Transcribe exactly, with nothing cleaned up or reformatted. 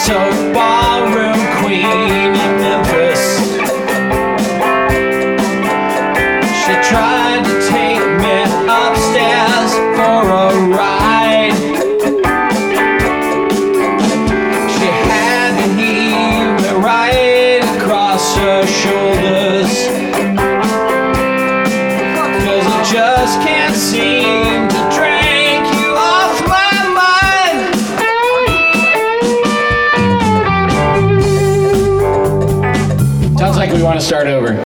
So ballroom queen in Memphis, she tried to take me upstairs for a ride. She had to heave me right across her shoulders, 'cause I just can't seem to drink you off my mind. Sounds like we want to start over.